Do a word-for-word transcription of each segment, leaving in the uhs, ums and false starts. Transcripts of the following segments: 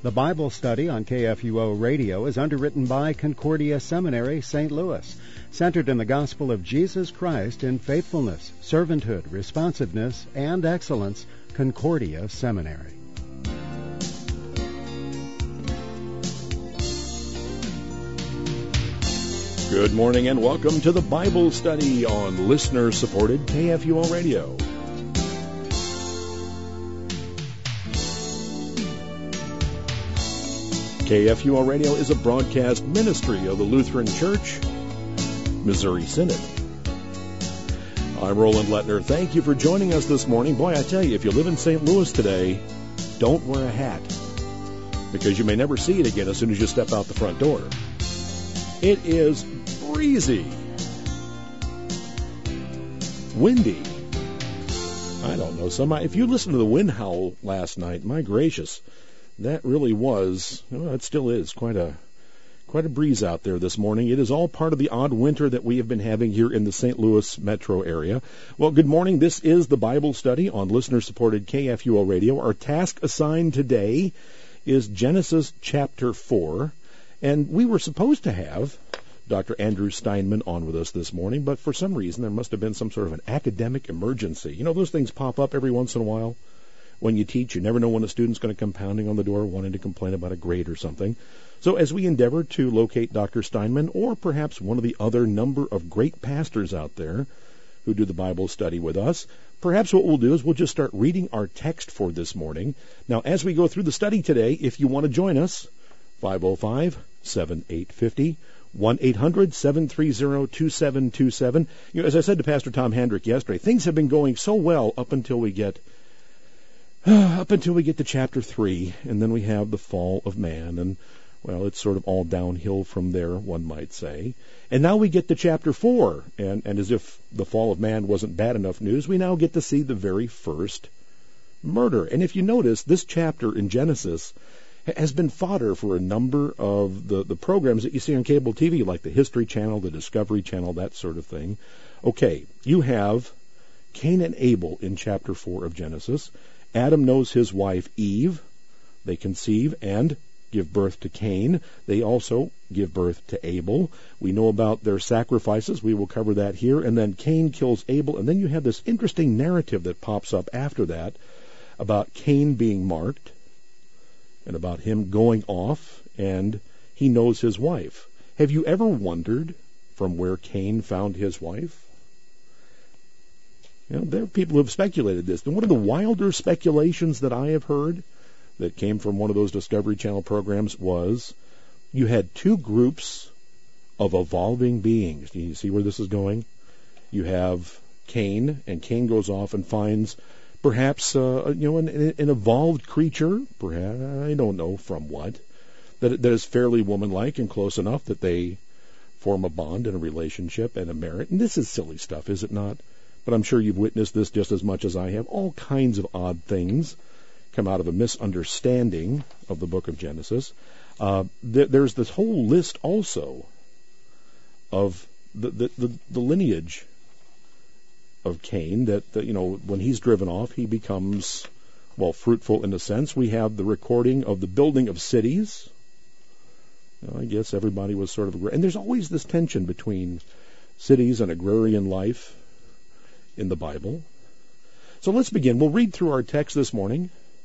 The Bible study on K F U O Radio is underwritten by Concordia Seminary, Saint Louis, centered in the gospel of Jesus Christ in faithfulness, servanthood, responsiveness, and excellence. Concordia Seminary. Good morning and welcome to the Bible study on listener-supported K F U O Radio. K F U O Radio is a broadcast ministry of the Lutheran Church, Missouri Synod. I'm Roland Lettner. Thank you for joining us this morning. Boy, I tell you, if you live in Saint Louis today, don't wear a hat, because you may never see it again as soon as you step out the front door. It is breezy, windy. I don't know. Some, if you listened to the wind howl last night, my gracious, that really was, well, it still is, quite a quite a breeze out there this morning. It is all part of the odd winter that we have been having here in the Saint Louis metro area. Well, good morning. This is the Bible study on listener-supported K F U O Radio. Our task assigned today is Genesis chapter four, and we were supposed to have Doctor Andrew Steinman on with us this morning, but for some reason there must have been some sort of an academic emergency. You know, those things pop up every once in a while. When you teach, you never know when a student's going to come pounding on the door wanting to complain about a grade or something. So as we endeavor to locate Doctor Steinman, or perhaps one of the other number of great pastors out there who do the Bible study with us, perhaps what we'll do is we'll just start reading our text for this morning. Now, as we go through the study today, if you want to join us, five oh five, seven eight five oh, one eight hundred, seven three zero, two seven two seven. You know, as I said to Pastor Tom Hendrick yesterday, things have been going so well up until we get Up until we get to chapter three, and then we have the fall of man, and, well, it's sort of all downhill from there, one might say. And now we get to chapter four, and, and as if the fall of man wasn't bad enough news, we now get to see the very first murder. And if you notice, this chapter in Genesis has been fodder for a number of the, the programs that you see on cable T V, like the History Channel, the Discovery Channel, that sort of thing. Okay, you have Cain and Abel in chapter four of Genesis. Adam knows his wife Eve. They conceive and give birth to Cain. They also give birth to Abel. We know about their sacrifices. We will cover that here. And then Cain kills Abel. And then you have this interesting narrative that pops up after that about Cain being marked and about him going off, and he knows his wife. Have you ever wondered from where Cain found his wife? You know, there are people who have speculated this. And one of the wilder speculations that I have heard that came from one of those Discovery Channel programs was you had two groups of evolving beings. Do you see where this is going? You have Cain, and Cain goes off and finds perhaps uh, you know an, an evolved creature, perhaps, I don't know from what, that, that is fairly woman-like and close enough that they form a bond and a relationship and a marriage. And this is silly stuff, is it not? But I'm sure you've witnessed this just as much as I have. All kinds of odd things come out of a misunderstanding of the book of Genesis. Uh, th- there's this whole list also of the, the, the, the lineage of Cain that, that, you know, when he's driven off, he becomes, well, fruitful in a sense. We have the recording of the building of cities. You know, I guess everybody was sort of, and there's always this tension between cities and agrarian life in the Bible. So let's begin. We'll read through our text this morning,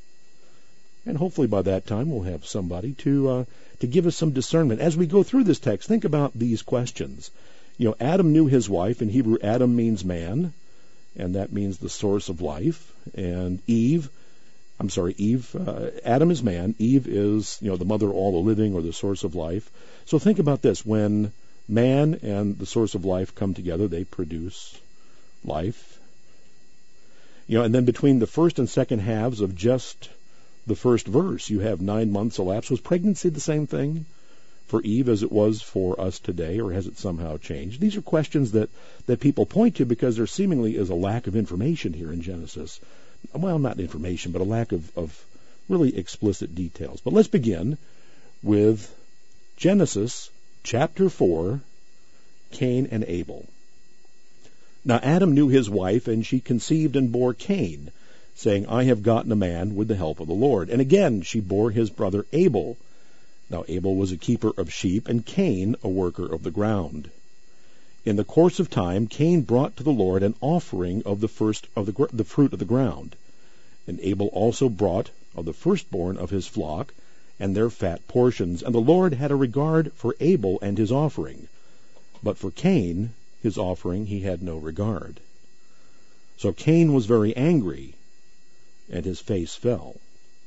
and hopefully by that time we'll have somebody to uh, to give us some discernment. As we go through this text, think about these questions. You know, Adam knew his wife. In Hebrew, Adam means man, and that means the source of life. And Eve, I'm sorry, Eve, uh, Adam is man. Eve is, you know, the mother of all the living, or the source of life. So think about this. When man and the source of life come together, they produce life. You know, and then between the first and second halves of just the first verse, you have nine months elapsed. Was pregnancy the same thing for Eve as it was for us today, or has it somehow changed? These are questions that, that people point to because there seemingly is a lack of information here in Genesis. Well, not information, but a lack of, of really explicit details. But let's begin with Genesis chapter four, Cain and Abel. Now Adam knew his wife, and she conceived and bore Cain. saying, I have gotten a man with the help of the Lord. And again she bore his brother Abel. Now Abel was a keeper of sheep, and Cain a worker of the ground. In the course of time, Cain brought to the Lord an offering of the first of the, gr- the fruit of the ground. And Abel also brought of the firstborn of his flock, and their fat portions. And the Lord had a regard for Abel and his offering, but for Cain, his offering, he had no regard. So Cain was very angry, and his face fell.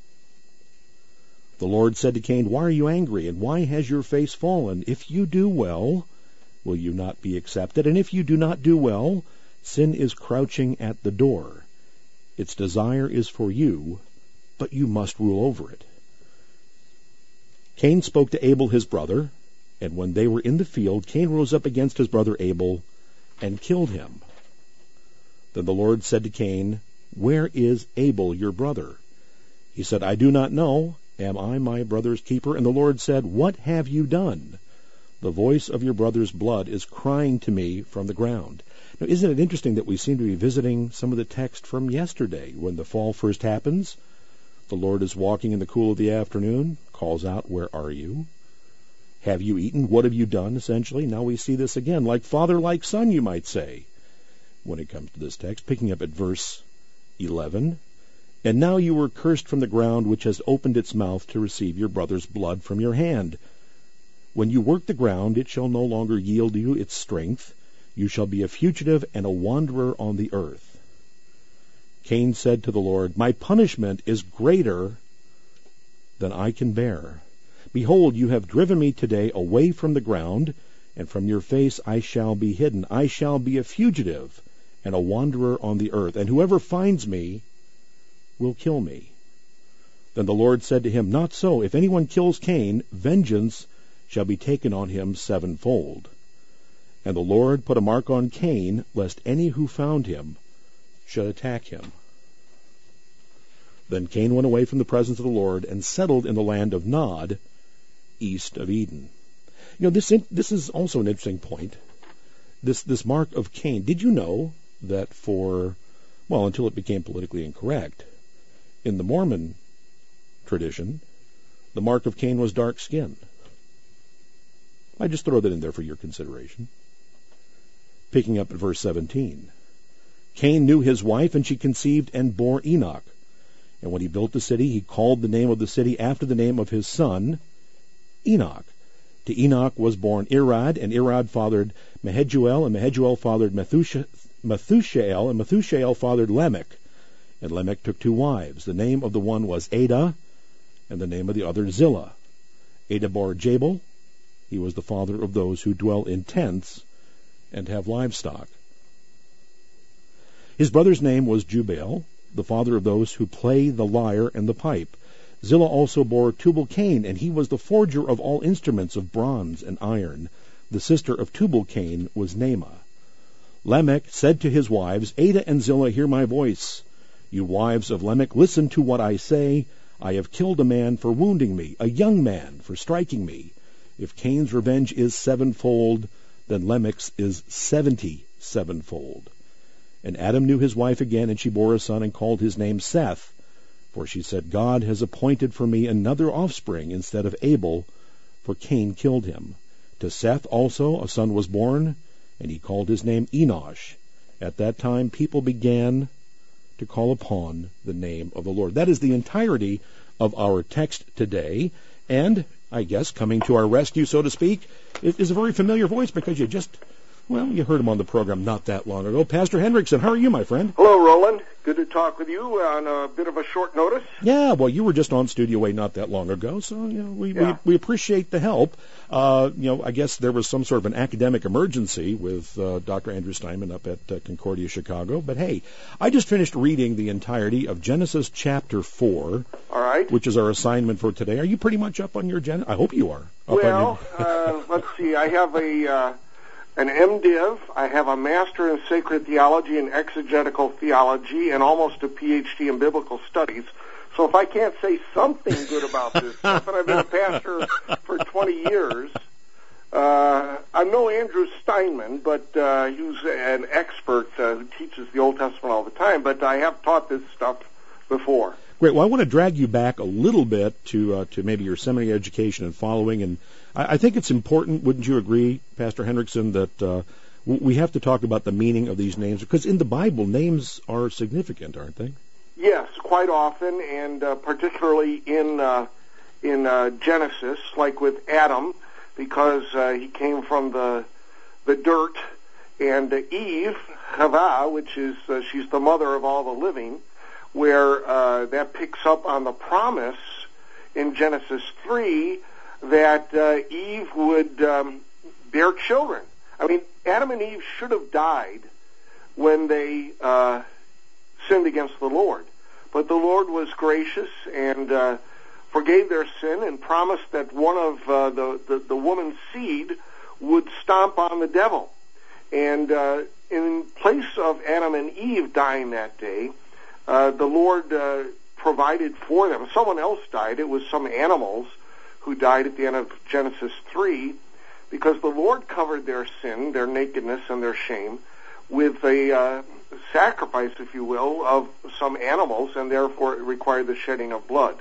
The Lord said to Cain, Why are you angry, and why has your face fallen? If you do well, will you not be accepted? And if you do not do well, sin is crouching at the door. Its desire is for you, but you must rule over it. Cain spoke to Abel his brother, and when they were in the field, Cain rose up against his brother Abel and killed him. Then the Lord said to Cain, Where is Abel your brother? He said, I do not know. Am I my brother's keeper? And the Lord said, What have you done? The voice of your brother's blood is crying to me from the ground. Now, isn't it interesting that we seem to be visiting some of the text from yesterday? When the fall first happens, the Lord is walking in the cool of the afternoon, calls out, Where are you? Have you eaten? What have you done, essentially? Now we see this again, like father, like son, you might say, when it comes to this text, picking up at verse eleven. And now you were cursed from the ground, which has opened its mouth to receive your brother's blood from your hand. When you work the ground, it shall no longer yield you its strength. You shall be a fugitive and a wanderer on the earth. Cain said to the Lord, My punishment is greater than I can bear. Behold, you have driven me today away from the ground, and from your face I shall be hidden. I shall be a fugitive and a wanderer on the earth, and whoever finds me will kill me. Then the Lord said to him, Not so. If anyone kills Cain, vengeance shall be taken on him sevenfold. And the Lord put a mark on Cain, lest any who found him should attack him. Then Cain went away from the presence of the Lord and settled in the land of Nod, east of Eden. You know, this this is also an interesting point. This this mark of Cain. Did you know that for, well, until it became politically incorrect, in the Mormon tradition, the mark of Cain was dark skin? I just throw that in there for your consideration. Picking up at verse seventeen. Cain knew his wife, and she conceived and bore Enoch. And when he built the city, he called the name of the city after the name of his son, Enoch. To Enoch was born Irad, and Irad fathered Mehejuel, and Mehejuel fathered Methushael, and Methushael fathered Lamech. And Lamech took two wives. The name of the one was Ada, and the name of the other Zillah. Ada bore Jabal. He was the father of those who dwell in tents and have livestock. His brother's name was Jubal, the father of those who play the lyre and the pipe. Zillah also bore Tubal-Cain, and he was the forger of all instruments of bronze and iron. The sister of Tubal-Cain was Naamah. Lamech said to his wives, Ada and Zillah, hear my voice. You wives of Lamech, listen to what I say. I have killed a man for wounding me, a young man for striking me. If Cain's revenge is sevenfold, then Lamech's is seventy sevenfold. And Adam knew his wife again, and she bore a son and called his name Seth. For she said, God has appointed for me another offspring instead of Abel, for Cain killed him. To Seth also a son was born, and he called his name Enosh. At that time people began to call upon the name of the Lord. That is the entirety of our text today. And I guess coming to our rescue, so to speak, is a very familiar voice because you just, well, you heard him on the program not that long ago. Pastor Hendrickson, how are you, my friend? Hello, Roland. Good to talk with you on a bit of a short notice. Yeah, well, you were just on Studio A not that long ago, so you know, we, yeah. we we appreciate the help. Uh, you know, I guess there was some sort of an academic emergency with uh, Doctor Andrew Steinman up at uh, Concordia, Chicago. But hey, I just finished reading the entirety of Genesis chapter four. All right. Which is our assignment for today. Are you pretty much up on your Gen? I hope you are. Up well, on your... uh, let's see. I have a... Uh, an MDiv, I have a Master in Sacred Theology and Exegetical Theology, and almost a P H D in Biblical Studies. So if I can't say something good about this stuff, and I've been a pastor for twenty years, uh, I'm no Andrew Steinman, but uh, he's an expert uh, who teaches the Old Testament all the time, but I have taught this stuff before. Great. Well, I want to drag you back a little bit to uh, to maybe your seminary education and following, and I, I think it's important, wouldn't you agree, Pastor Hendrickson, that uh, w- we have to talk about the meaning of these names, because in the Bible, names are significant, aren't they? Yes, quite often, and uh, particularly in uh, in uh, Genesis, like with Adam, because uh, he came from the the dirt, and uh, Eve, Chava, which is uh, she's the mother of all the living, where uh, that picks up on the promise in Genesis three that uh, Eve would um, bear children. I mean, Adam and Eve should have died when they uh, sinned against the Lord. But the Lord was gracious and uh, forgave their sin and promised that one of uh, the, the, the woman's seed would stomp on the devil. And uh, in place of Adam and Eve dying that day, uh, the Lord uh, provided for them. Someone else died. It was some animals who died at the end of Genesis three, because the Lord covered their sin, their nakedness, and their shame with a uh, sacrifice, if you will, of some animals, and therefore it required the shedding of blood.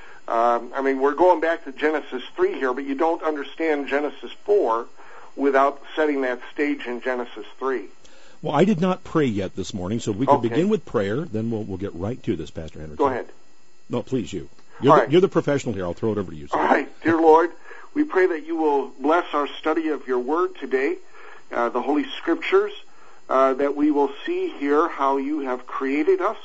Um, I mean, we're going back to Genesis three here, but you don't understand Genesis four without setting that stage in Genesis three. Well, I did not pray yet this morning, so if we could Okay. begin with prayer, then we'll we'll get right to this, Pastor Hendrickson. Go ahead. No, please, you. You're, All the, right. you're the professional here. I'll throw it over to you, sir. All right, dear Lord, we pray that you will bless our study of your word today, uh, the Holy Scriptures, uh, that we will see here how you have created us,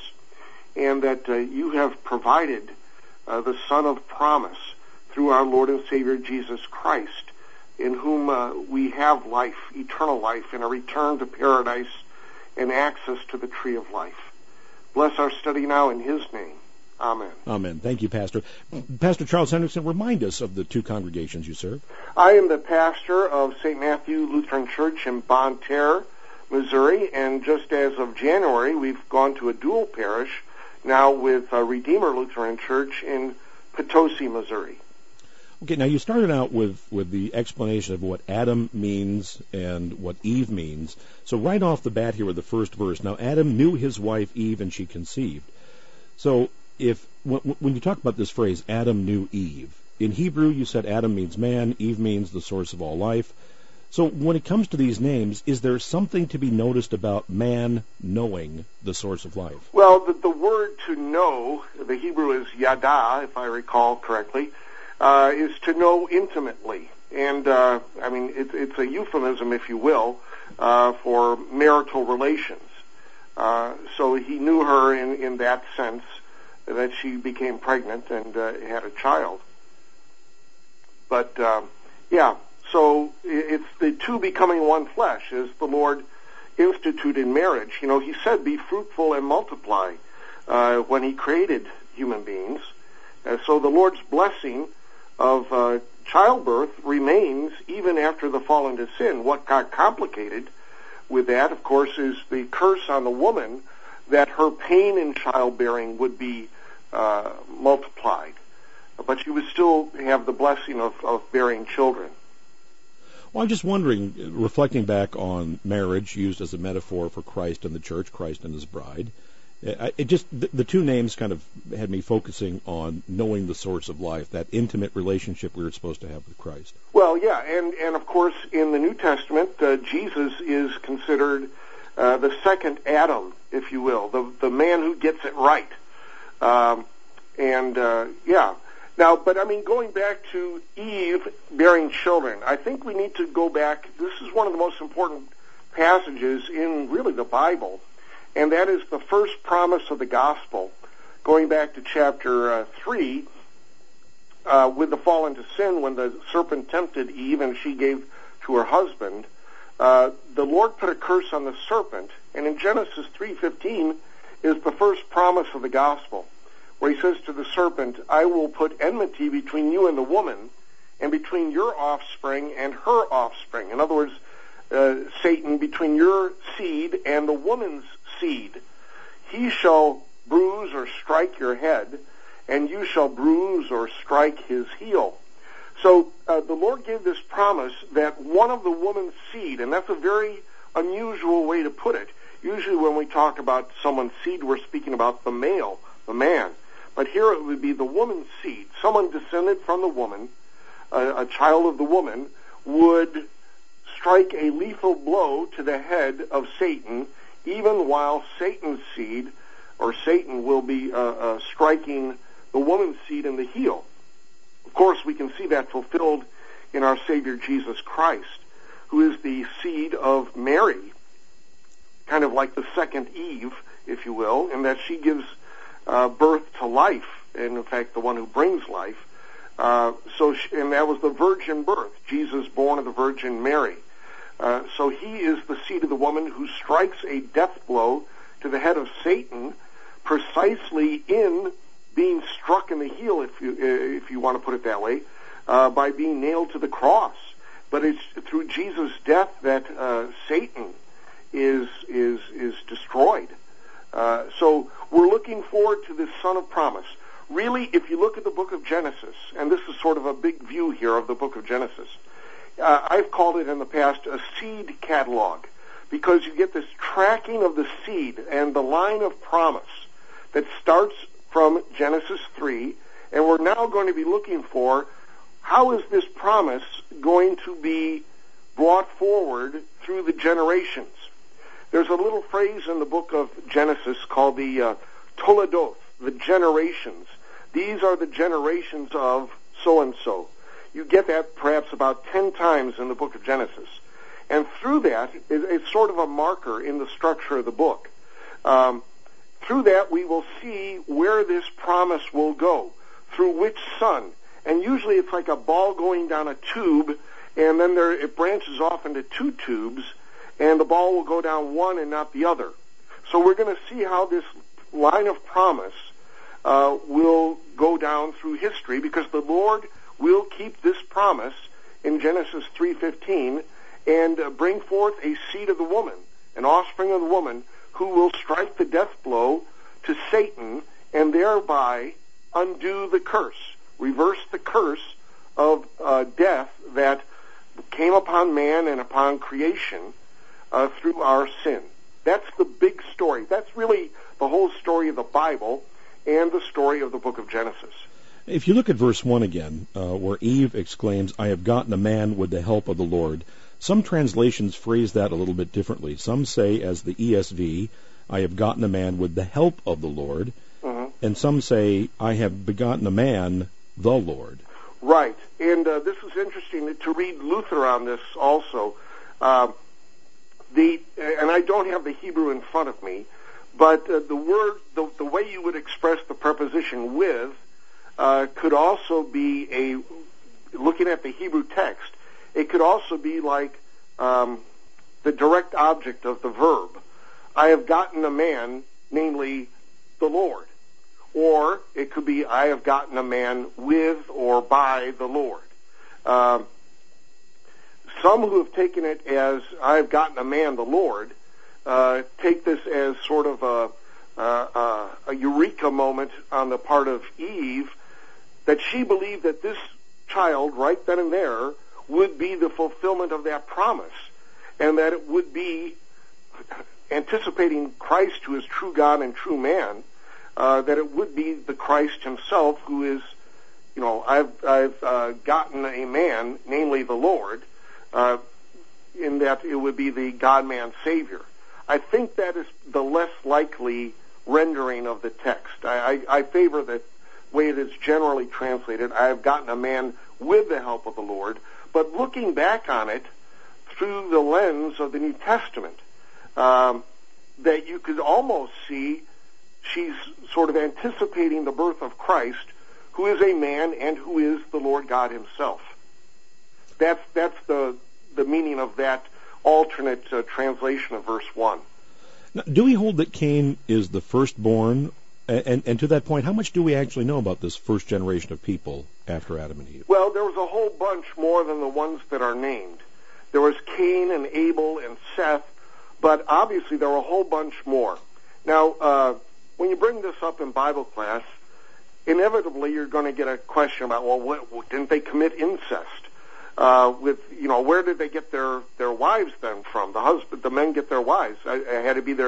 and that uh, you have provided uh, the Son of promise through our Lord and Savior Jesus Christ, in whom uh, we have life, eternal life, and a return to paradise and access to the tree of life. Bless our study now in his name. Amen. Amen. Thank you, Pastor. Pastor Charles Hendrickson, remind us of the two congregations you serve. I am the pastor of Saint Matthew Lutheran Church in Bonne Terre, Missouri, and just as of January, we've gone to a dual parish now with uh, Redeemer Lutheran Church in Potosi, Missouri. Okay, now you started out with, with the explanation of what Adam means and what Eve means. So right off the bat here with the first verse, now Adam knew his wife Eve and she conceived. So if when, when you talk about this phrase, Adam knew Eve, in Hebrew you said Adam means man, Eve means the source of all life. So when it comes to these names, is there something to be noticed about man knowing the source of life? Well, the, the word to know, the Hebrew is yada, if I recall correctly, uh, is to know intimately. And, uh, I mean, it, it's a euphemism, if you will, uh, for marital relations. Uh, so he knew her in, in that sense, that she became pregnant and uh, had a child. But, uh, yeah, so it's the two becoming one flesh, as the Lord instituted marriage. You know, he said, be fruitful and multiply, uh, when he created human beings. Uh, so the Lord's blessing of uh, childbirth remains even after the fall into sin. What got complicated with that, of course, is the curse on the woman that her pain in childbearing would be uh, multiplied. But she would still have the blessing of, of bearing children. Well, I'm just wondering, reflecting back on marriage used as a metaphor for Christ and the church, Christ and his bride, it just, the, the two names kind of had me focusing on knowing the source of life, that intimate relationship we were supposed to have with Christ. Well, yeah, and, and of course, in the New Testament, uh, Jesus is considered uh, the second Adam, if you will, the, the man who gets it right. Um, and, uh, yeah. Now, but I mean, going back to Eve bearing children, I think we need to go back. This is one of the most important passages in really the Bible, and that is the first promise of the gospel, going back to chapter uh, three, uh, with the fall into sin, when the serpent tempted Eve and she gave to her husband. Uh, the Lord put a curse on the serpent, and in Genesis three fifteen is the first promise of the gospel, where he says to the serpent, I will put enmity between you and the woman, and between your offspring and her offspring. In other words, uh, Satan, between your seed and the woman's seed. He shall bruise or strike your head, and you shall bruise or strike his heel. So uh, the Lord gave this promise that one of the woman's seed, and that's a very unusual way to put it. Usually when we talk about someone's seed, we're speaking about the male, the man. But here it would be the woman's seed. Someone descended from the woman, a, a child of the woman, would strike a lethal blow to the head of Satan, even while Satan's seed, or Satan, will be uh, uh, striking the woman's seed in the heel. Of course, we can see that fulfilled in our Savior Jesus Christ, who is the seed of Mary, kind of like the second Eve, if you will, in that she gives uh, birth to life, and in fact the one who brings life. Uh, so, she, and that was the virgin birth, Jesus born of the Virgin Mary. Uh, so he is the seed of the woman who strikes a death blow to the head of Satan, precisely in being struck in the heel, if you if you want to put it that way, uh, by being nailed to the cross. But it's through Jesus' death that uh, Satan is is is destroyed. Uh, so we're looking forward to this Son of Promise. Really, if you look at the book of Genesis, and this is sort of a big view here of the book of Genesis, uh, I've called it in the past a seed catalog, because you get this tracking of the seed and the line of promise that starts from Genesis three, and we're now going to be looking for how is this promise going to be brought forward through the generations. There's a little phrase in the book of Genesis called the uh, Toledoth, the generations. These are the generations of so-and-so. You get that perhaps about ten times in the book of Genesis. And through that, it's sort of a marker in the structure of the book. Um, through that, we will see where this promise will go, through which son. And usually it's like a ball going down a tube, and then there, it branches off into two tubes, and the ball will go down one and not the other. So we're going to see how this line of promise uh, will go down through history, because the Lord will keep this promise in Genesis three fifteen and uh, bring forth a seed of the woman, an offspring of the woman, who will strike the death blow to Satan and thereby undo the curse, reverse the curse of uh, death that came upon man and upon creation uh, through our sin. That's the big story. That's really the whole story of the Bible and the story of the book of Genesis. If you look at verse one again, uh, where Eve exclaims, "I have gotten a man with the help of the Lord," some translations phrase that a little bit differently. Some say, as the E S V, "I have gotten a man with the help of the Lord," mm-hmm. and some say, "I have begotten a man, the Lord." Right, and uh, this is interesting to read Luther on this also. Uh, the and I don't have the Hebrew in front of me, but uh, the word, the, the way you would express the preposition "with," uh, could also be a, looking at the Hebrew text, it could also be like um, the direct object of the verb. I have gotten a man, namely the Lord. Or it could be, I have gotten a man with or by the Lord. Um, some who have taken it as, I have gotten a man, the Lord, uh, take this as sort of a, a, a eureka moment on the part of Eve, that she believed that this child, right then and there, would be the fulfillment of that promise, and that it would be anticipating Christ, who is true God and true man, uh, that it would be the Christ himself who is, you know, I've, I've uh, gotten a man, namely the Lord, uh, in that it would be the God-man Savior. I think that is the less likely rendering of the text. I, I, I favor the way it is generally translated, I have gotten a man with the help of the Lord, but looking back on it through the lens of the New Testament, um, that you could almost see she's sort of anticipating the birth of Christ, who is a man and who is the Lord God himself. That's that's the the meaning of that alternate uh, translation of verse one. Now, do we hold that Cain is the firstborn? And, and, and to that point, how much do we actually know about this first generation of people after Adam and Eve? Well, there was a whole bunch more than the ones that are named. There was Cain and Abel and Seth, but obviously there were a whole bunch more. Now, uh, when you bring this up in Bible class, inevitably you're going to get a question about, well, what, didn't they commit incest? Uh, with, you know, where did they get their, their wives then from? The husband, the men get their wives. It had to be their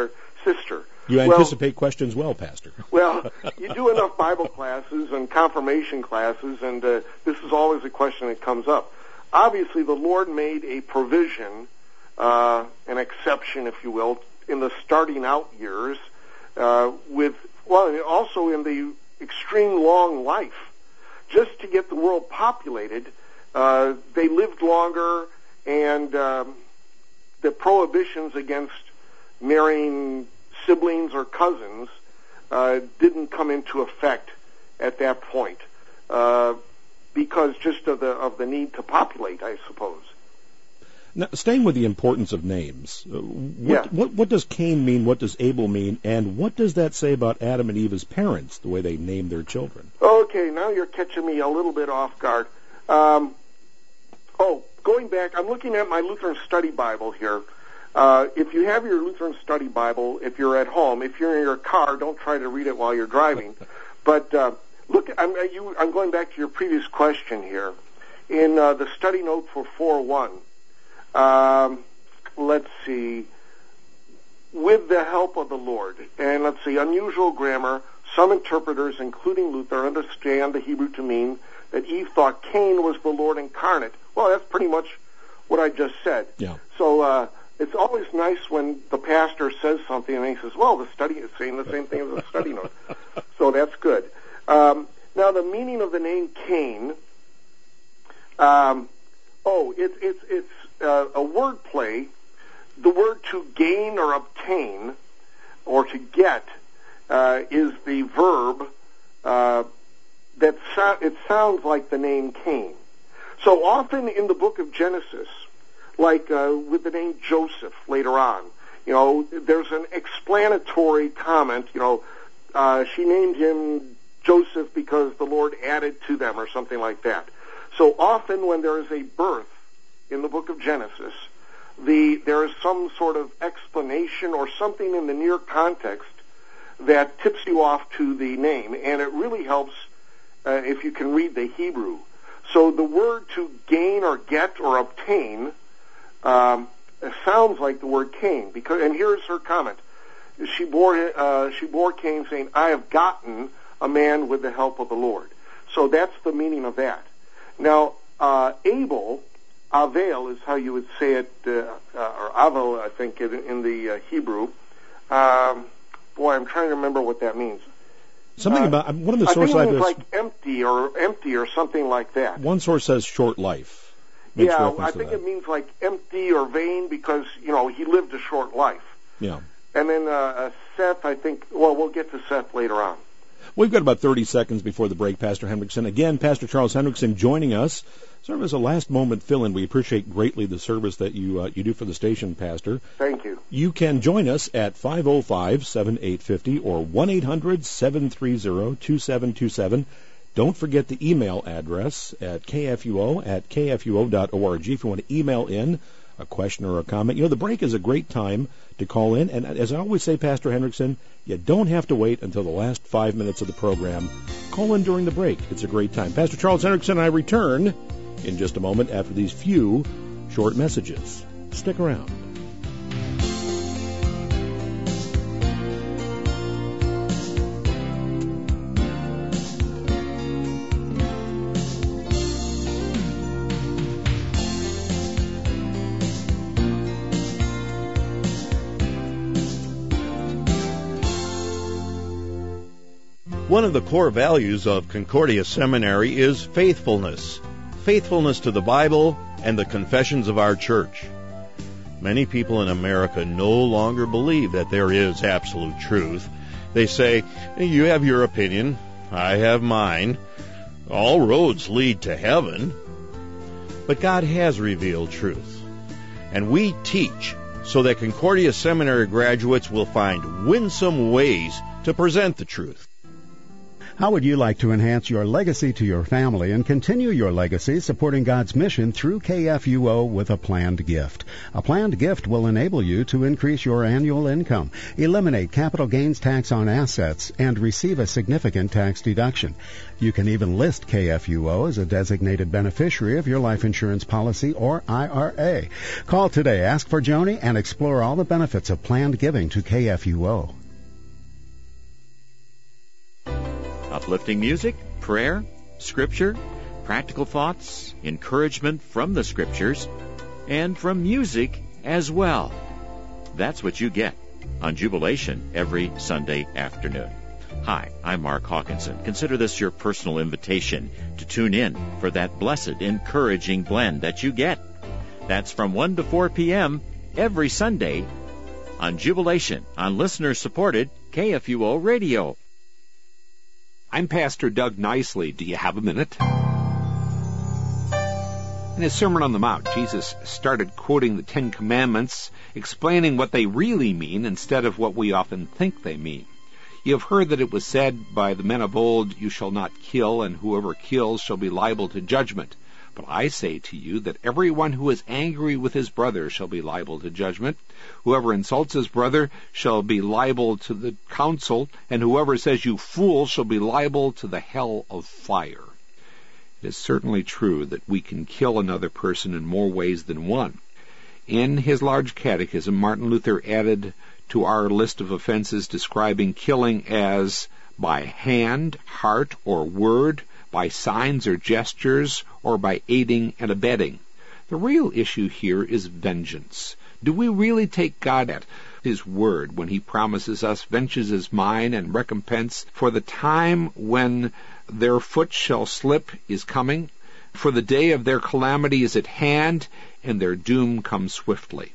sister. You well, anticipate questions well, Pastor. Well, you do enough Bible classes and confirmation classes, and uh, this is always a question that comes up. Obviously, the Lord made a provision, uh, an exception, if you will, in the starting out years, uh, with, well, also in the extreme long life. Just to get the world populated, uh, they lived longer, and um, the prohibitions against marrying siblings or cousins uh, didn't come into effect at that point, uh, because just of the of the need to populate, I suppose. Now, staying with the importance of names, uh, what, yeah. what what does Cain mean? What does Abel mean? And what does that say about Adam and Eve as parents, the way they named their children? Okay, now you're catching me a little bit off guard. Um, oh, going back, I'm looking at my Lutheran Study Bible here. Uh, if you have your Lutheran Study Bible, if you're at home, if you're in your car, don't try to read it while you're driving. But uh, look, I'm, you, I'm going back to your previous question here. In uh, the study note for four one, um, let's see, with the help of the Lord, and let's see, unusual grammar, some interpreters, including Luther, understand the Hebrew to mean that Eve thought Cain was the Lord incarnate. Well, that's pretty much what I just said. Yeah. So, uh, it's always nice when the pastor says something and he says, well, the study is saying the same thing as the study note. So that's good. Um, now, the meaning of the name Cain, um, oh, it's it's it's uh, a word play. The word to gain or obtain or to get uh, is the verb uh, that so- it sounds like the name Cain. So often in the book of Genesis, like uh, with the name Joseph later on, you know, there's an explanatory comment, you know, uh, she named him Joseph because the Lord added to them or something like that. So often when there is a birth in the book of Genesis, the there is some sort of explanation or something in the near context that tips you off to the name, and it really helps uh, if you can read the Hebrew. So the word to gain or get or obtain Um, it sounds like the word Cain, because, and here's her comment. She bore, uh, she bore Cain, saying, I have gotten a man with the help of the Lord. So that's the meaning of that. Now, uh, Abel, Avel is how you would say it, uh, uh, or Avel, I think, in, in the uh, Hebrew. Um, boy, I'm trying to remember what that means. Something uh, about, one of the sources I think it means I've like empty or empty or something like that. One source says short life. Yeah, I think it means like empty or vain because, you know, he lived a short life. Yeah. And then uh, Seth, I think, well, we'll get to Seth later on. We've got about thirty seconds before the break, Pastor Hendrickson. Again, Pastor Charles Hendrickson joining us, sort of as a last-moment fill-in. We appreciate greatly the service that you uh, you do for the station, Pastor. Thank you. You can join us at five oh five, seven eight five oh or one eight hundred, seven three zero, two seven two seven. Don't forget the email address at k f u o at k f u o dot org if you want to email in a question or a comment. You know, the break is a great time to call in. And as I always say, Pastor Hendrickson, you don't have to wait until the last five minutes of the program. Call in during the break. It's a great time. Pastor Charles Hendrickson and I return in just a moment after these few short messages. Stick around. One of the core values of Concordia Seminary is faithfulness. Faithfulness to the Bible and the confessions of our church. Many people in America no longer believe that there is absolute truth. They say, you have your opinion, I have mine. All roads lead to heaven. But God has revealed truth. And we teach so that Concordia Seminary graduates will find winsome ways to present the truth. How would you like to enhance your legacy to your family and continue your legacy supporting God's mission through K F U O with a planned gift? A planned gift will enable you to increase your annual income, eliminate capital gains tax on assets, and receive a significant tax deduction. You can even list K F U O as a designated beneficiary of your life insurance policy or I R A. Call today, ask for Joni, and explore all the benefits of planned giving to K F U O. Uplifting music, prayer, scripture, practical thoughts, encouragement from the scriptures, and from music as well. That's what you get on Jubilation every Sunday afternoon. Hi, I'm Mark Hawkinson. Consider this your personal invitation to tune in for that blessed, encouraging blend that you get. That's from one to four p.m. every Sunday on Jubilation on listener-supported K F U O Radio. I'm Pastor Doug Nicely. Do you have a minute? In his Sermon on the Mount, Jesus started quoting the Ten Commandments, explaining what they really mean instead of what we often think they mean. You have heard that it was said by the men of old, "You shall not kill, and whoever kills shall be liable to judgment." But I say to you that everyone who is angry with his brother shall be liable to judgment. Whoever insults his brother shall be liable to the council, and whoever says "you fool" shall be liable to the hell of fire. It is certainly true that we can kill another person in more ways than one. In his large catechism, Martin Luther added to our list of offenses describing killing as by hand, heart, or word, by signs or gestures, or by aiding and abetting. The real issue here is vengeance. Do we really take God at his word when he promises us, "Vengeance is mine, and recompense for the time when their foot shall slip is coming, for the day of their calamity is at hand, and their doom comes swiftly"?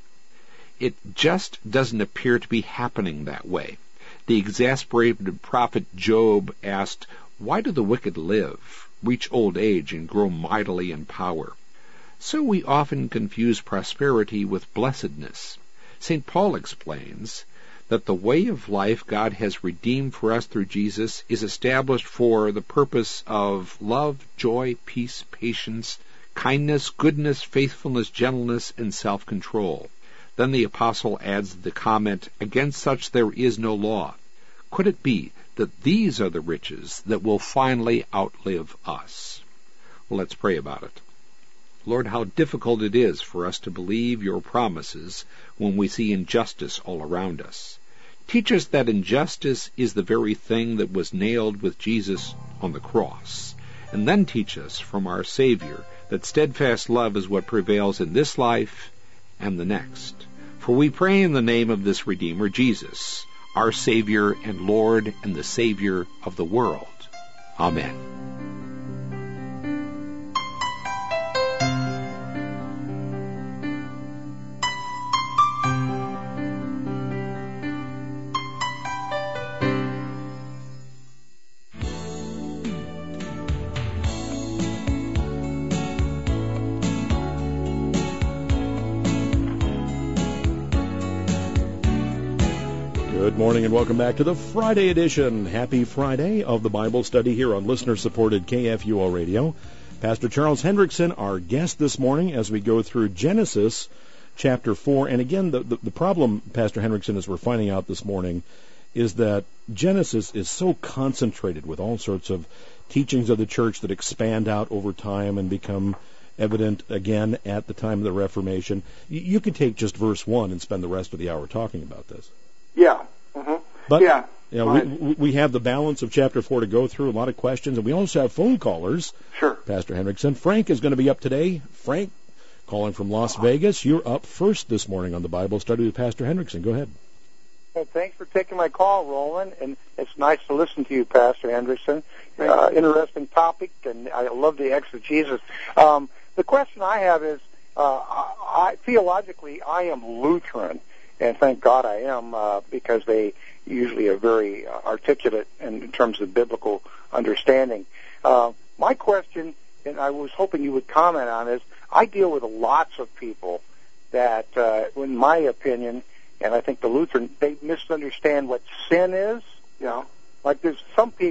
It just doesn't appear to be happening that way. The exasperated prophet Job asked, "Why do the wicked live, reach old age, and grow mightily in power?" So we often confuse prosperity with blessedness. Saint Paul explains that the way of life God has redeemed for us through Jesus is established for the purpose of love, joy, peace, patience, kindness, goodness, faithfulness, gentleness, and self-control. Then the apostle adds the comment, "Against such there is no law." Could it be that these are the riches that will finally outlive us? Well, let's pray about it. Lord, how difficult it is for us to believe your promises when we see injustice all around us. Teach us that injustice is the very thing that was nailed with Jesus on the cross. And then teach us from our Savior that steadfast love is what prevails in this life and the next. For we pray in the name of this Redeemer, Jesus, our Savior and Lord and the Savior of the world. Amen. Good morning and welcome back to the Friday edition. Happy Friday of the Bible study here on listener-supported K F U O Radio. Pastor Charles Hendrickson, our guest this morning as we go through Genesis chapter four. And again, the, the, the problem, Pastor Hendrickson, as we're finding out this morning, is that Genesis is so concentrated with all sorts of teachings of the church that expand out over time and become evident again at the time of the Reformation. You, you could take just verse one and spend the rest of the hour talking about this. Yeah. Mm-hmm. But yeah. You know, we, we have the balance of chapter four to go through, a lot of questions, and we also have phone callers. Sure. Pastor Hendrickson. Frank is going to be up today. Frank, calling from Las Vegas. You're up first this morning on the Bible study with Pastor Hendrickson. Go ahead. Well, thanks for taking my call, Roland, and it's nice to listen to you, Pastor Hendrickson. Uh, interesting topic, and I love the exegesis. Um, the question I have is, uh, I, theologically, I am Lutheran. And thank God I am, uh, because they usually are very uh, articulate in, in terms of biblical understanding. Uh, my question, and I was hoping you would comment on, is I deal with lots of people that, uh, in my opinion, and I think the Lutheran, they misunderstand what sin is. You know, like there's some people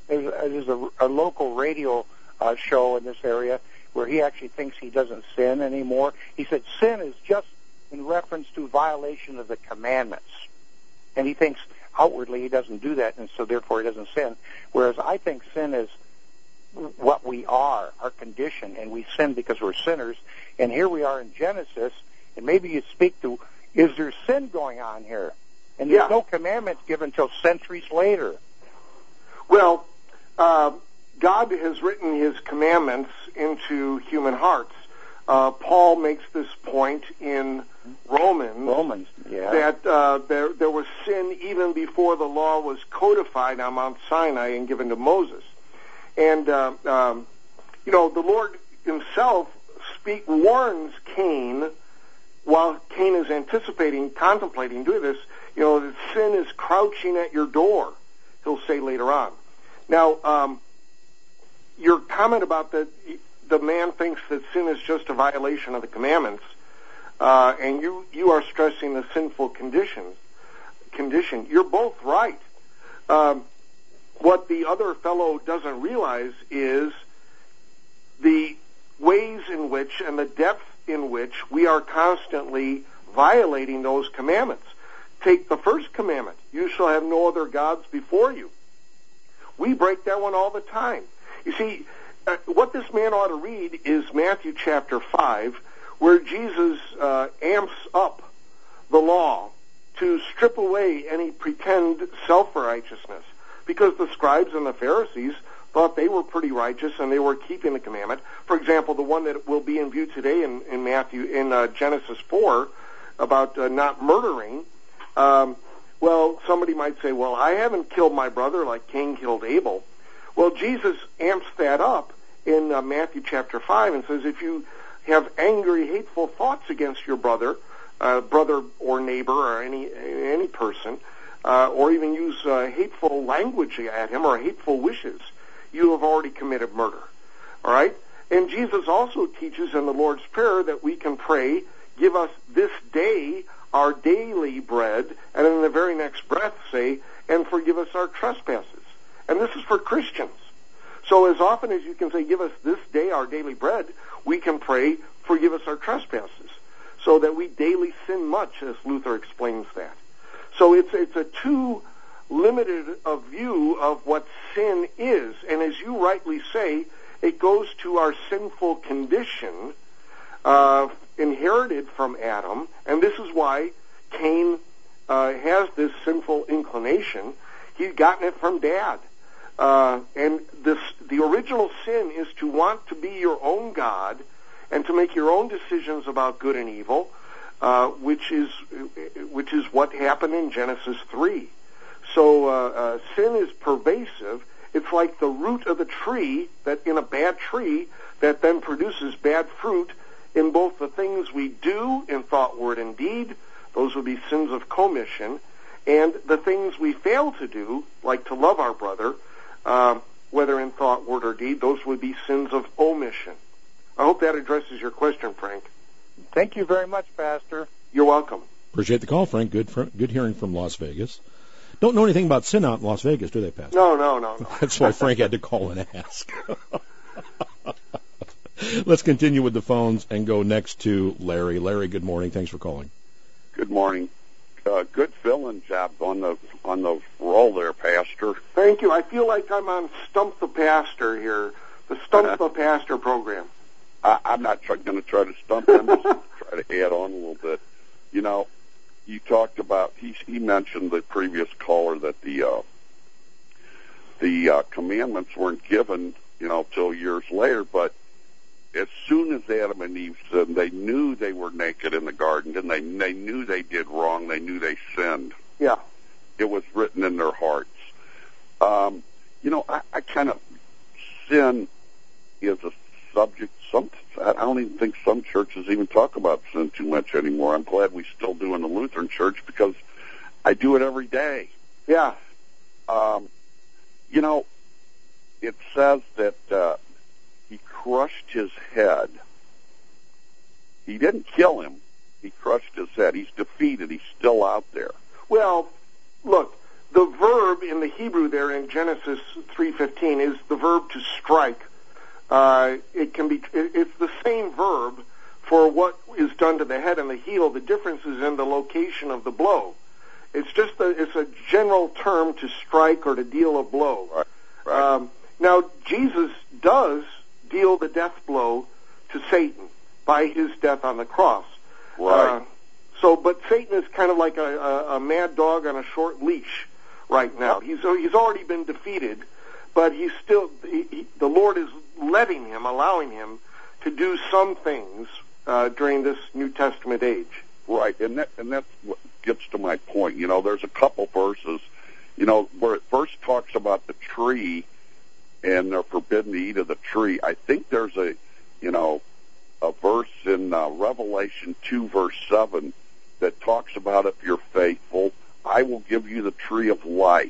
there's, there's a, a local radio uh, show in this area where he actually thinks he doesn't sin anymore. He said sin is just in reference to violation of the commandments. And he thinks outwardly he doesn't do that, and so therefore he doesn't sin. Whereas I think sin is what we are, our condition, and we sin because we're sinners. And here we are in Genesis, and maybe you speak to, is there sin going on here? And there's yeah. no commandments given until centuries later. Well, uh, God has written his commandments into human hearts. Uh, Paul makes this point in Romans, Romans, yeah. that uh, there, there was sin even before the law was codified on Mount Sinai and given to Moses. And, uh, um, you know, the Lord himself speak, warns Cain, while Cain is anticipating, contemplating doing this, you know, that sin is crouching at your door, he'll say later on. Now, um, your comment about the, the man thinks that sin is just a violation of the commandments, uh, and you, you are stressing the sinful condition, condition. You're both right. Um, what the other fellow doesn't realize is the ways in which and the depth in which we are constantly violating those commandments. Take the first commandment, you shall have no other gods before you. We break that one all the time. You see, uh, what this man ought to read is Matthew chapter five, where Jesus uh, amps up the law to strip away any pretend self-righteousness, because the scribes and the Pharisees thought they were pretty righteous and they were keeping the commandment. For example, the one that will be in view today in, in Matthew, in uh, Genesis four, about uh, not murdering. Um, well, somebody might say, well, I haven't killed my brother like Cain killed Abel. Well, Jesus amps that up in uh, Matthew chapter five and says, if you have angry, hateful thoughts against your brother, uh, brother or neighbor or any any person, uh, or even use uh, hateful language at him or hateful wishes, you have already committed murder. All right? And Jesus also teaches in the Lord's Prayer that we can pray, give us this day our daily bread, and in the very next breath say, and forgive us our trespasses. And this is for Christians. So as often as you can say, give us this day our daily bread, we can pray, forgive us our trespasses, so that we daily sin much, as Luther explains that. So it's it's a too limited a view of what sin is. And as you rightly say, it goes to our sinful condition, uh, inherited from Adam, and this is why Cain uh, has this sinful inclination. He's gotten it from Dad. Uh, and this, the original sin is to want to be your own God and to make your own decisions about good and evil, uh, which is which is what happened in Genesis three. So uh, uh, sin is pervasive. It's like the root of the tree that in a bad tree that then produces bad fruit in both the things we do in thought, word, and deed. Those would be sins of commission, and the things we fail to do, like to love our brother, uh, whether in thought, word, or deed, those would be sins of omission. I hope that addresses your question, Frank. Thank you very much, Pastor. You're welcome. Appreciate the call, Frank. Good, fr- good hearing from Las Vegas. Don't know anything about sin out in Las Vegas, do they, Pastor? No, no, no, no. That's why Frank had to call and ask. Let's continue with the phones and go next to Larry. Larry, good morning. Thanks for calling. Good morning. Uh, good fill-in job on the on the roll there, Pastor. Thank you. I feel like I'm on Stump the Pastor here, the Stump uh-huh. the Pastor program. I, I'm not try, going to try to stump him. Just try to add on a little bit. You know, you talked about he he mentioned the previous caller that the uh, the uh, commandments weren't given, you know, till years later, but as soon as Adam and Eve sinned, they knew they were naked in the garden, and they they knew they did wrong. They knew they sinned. Yeah, it was written in their hearts. Um, you know, I, I kind of sin is a subject. Some I don't even think some churches even talk about sin too much anymore. I'm glad we still do in the Lutheran Church because I do it every day. Yeah. Um, you know, it says that. Uh, He crushed his head. He didn't kill him. He crushed his head. He's defeated. He's still out there. Well, look, the verb in the Hebrew there in Genesis three fifteen is the verb to strike. Uh, it can be, it's the same verb for what is done to the head and the heel. The difference is in the location of the blow. It's just a, it's a general term to strike or to deal a blow. Right. Right. Um, now, Jesus does deal the death blow to Satan by his death on the cross. Right. Uh, so, but Satan is kind of like a, a, a mad dog on a short leash right now. He's he's already been defeated, but he's still he, he, the Lord is letting him, allowing him to do some things uh, during this New Testament age. Right, and that and that's what gets to my point. You know, there's a couple verses, you know, where it first talks about the tree and they're forbidden to eat of the tree. I think there's a, you know, a verse in uh, Revelation two, verse seven, that talks about if you're faithful, I will give you the tree of life.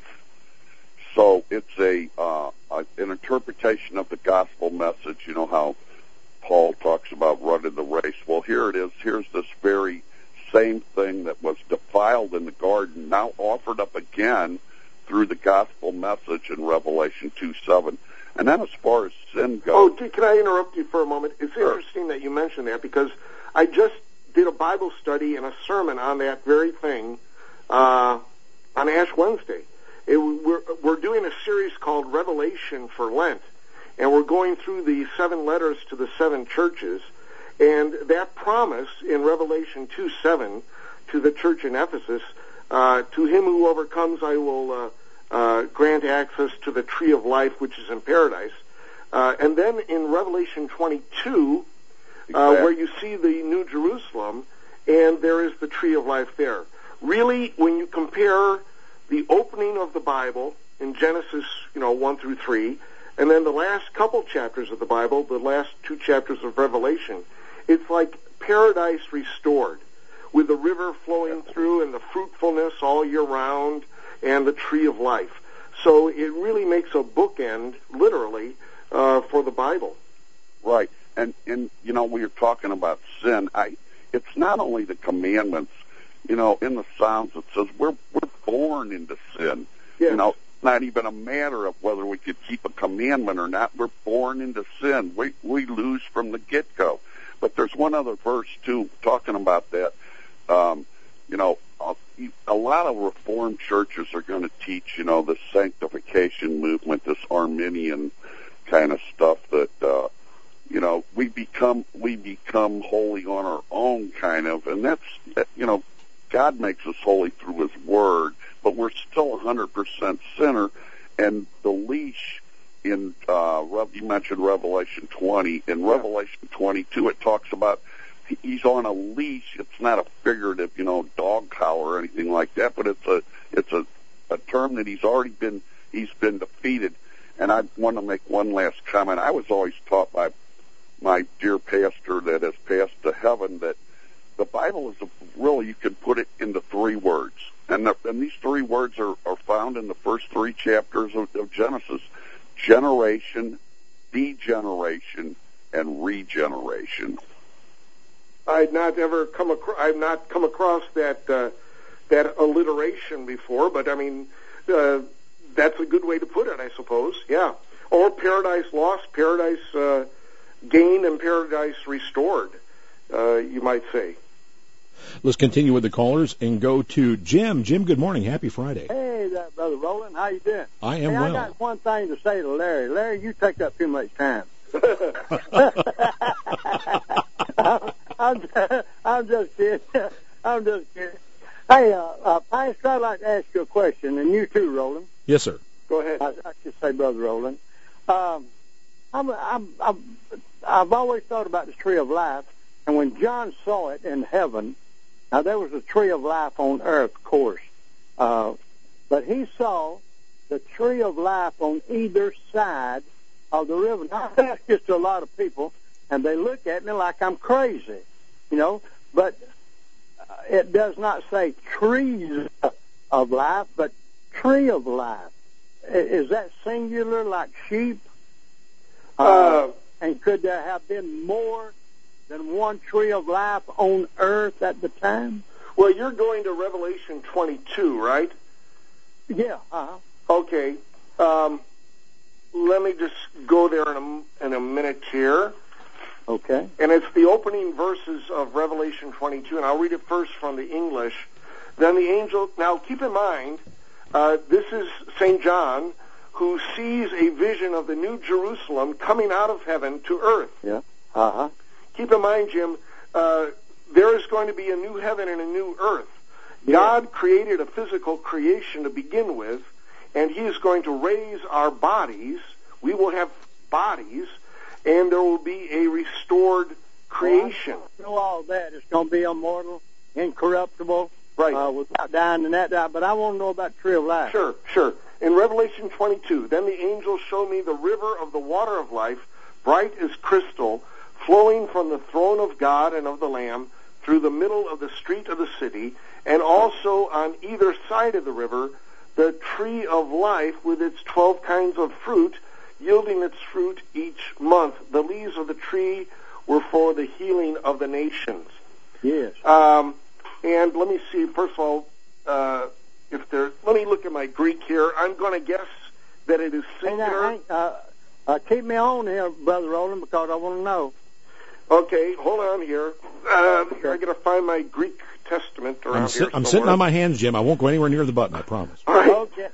So it's a, uh, a an interpretation of the gospel message. You know how Paul talks about running the race. Well, here it is. Here's this very same thing that was defiled in the garden, now offered up again through the gospel message in Revelation two seven. And then as far as sin goes... Oh, can I interrupt you for a moment? It's Sure. interesting that you mentioned that, because I just did a Bible study and a sermon on that very thing uh, on Ash Wednesday. It, we're, we're doing a series called Revelation for Lent, and we're going through the seven letters to the seven churches, and that promise in Revelation two seven to the church in Ephesus, uh, to him who overcomes I will uh, uh, grant access to the tree of life which is in paradise. Uh, and then in Revelation twenty-two, uh, Exactly. where you see the New Jerusalem, and there is the tree of life there. Really, when you compare the opening of the Bible in Genesis, you know, one through three, and then the last couple chapters of the Bible, the last two chapters of Revelation, it's like paradise restored, with the river flowing through and the fruitfulness all year round and the tree of life. So it really makes a bookend, literally, uh, for the Bible. Right. And, and you know, when you're talking about sin, I, it's not only the commandments. You know, in the Psalms it says we're we're born into sin. Yes. You know, not even a matter of whether we could keep a commandment or not. We're born into sin. We we lose from the get-go. But there's one other verse, too, talking about that. Um, you know, a, a lot of Reformed churches are going to teach, you know, the sanctification movement, this Arminian kind of stuff that, uh, you know, we become we become holy on our own, kind of. And that's, you know, God makes us holy through His Word, but we're still one hundred percent sinner. And the leash in, uh, you mentioned Revelation twenty. In Yeah. Revelation twenty-two, it talks about he's on a leash. It's not a figurative, you know, dog collar or anything like that, but it's a it's a, a term that he's already been he's been defeated. And I want to make one last comment. I was always taught by my dear pastor that has passed to heaven that the Bible is a, really, you can put it into three words. And, the, and these three words are, are found in the first three chapters of, of Genesis: generation, degeneration, and regeneration. I'd not ever come across, I've not come across that, uh, that alliteration before, but I mean, uh, that's a good way to put it, I suppose. Yeah. Or paradise lost, paradise, uh, gained, and paradise restored, uh, you might say. Let's continue with the callers and go to Jim. Jim, good morning. Happy Friday. Hey, there, Brother Roland. How you doing? I am hey, well. I got one thing to say to Larry. Larry, you take up too much time. I'm, I'm, just, I'm just kidding. I'm just kidding. Hey, uh, uh, Pastor, I'd like to ask you a question, and you too, Roland. Yes, sir. Go ahead. I, I should say, Brother Roland. Um, I'm, I'm, I'm, I've always thought about the tree of life, and when John saw it in heaven, now there was a tree of life on earth, of course, uh, but he saw the tree of life on either side of the river. Now, that's just a lot of people, and they look at me like I'm crazy, you know, but uh, it does not say trees of life, but tree of life. Is that singular, like sheep? Uh, Uh, and could there have been more than one tree of life on earth at the time? Well, you're going to Revelation twenty-two, right? Yeah. Uh-huh. Okay. Um, let me just go there in a, in a minute here. Okay. And it's the opening verses of Revelation twenty-two, and I'll read it first from the English. Then the angel, now keep in mind, uh, this is Saint John, who sees a vision of the New Jerusalem coming out of heaven to earth. Yeah. Uh-huh. Keep in mind, Jim, uh, there is going to be a new heaven and a new earth. Yeah. God created a physical creation to begin with, and He is going to raise our bodies. We will have bodies, and there will be a restored creation. Well, I know all that. It's going to be immortal, incorruptible, right? Uh, without dying and that die. But I want to know about the tree of life. Sure, sure. In Revelation twenty-two, then the angel showed me the river of the water of life, bright as crystal, flowing from the throne of God and of the Lamb through the middle of the street of the city, and also on either side of the river, the tree of life with its twelve kinds of fruit, yielding its fruit each month. The leaves of the tree were for the healing of the nations. Yes. Um, and let me see, first of all, uh, if there, let me look at my Greek here. I'm going to guess that it is singular. Hey, now, uh, uh, keep me on here, Brother Roland, because I want to know. Okay, hold on here. Uh, okay. I got to find my Greek Testament around I'm, si- here. I'm sitting on my hands, Jim. I won't go anywhere near the button, I promise. All right. Okay.